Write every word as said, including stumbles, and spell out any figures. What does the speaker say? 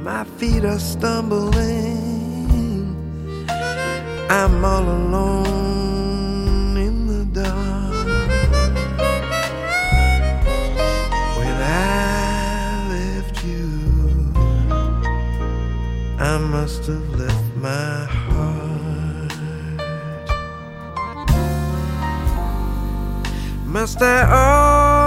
my feet are stumbling. I'm all alone in the dark. When I left you, I must have left my heart. Must I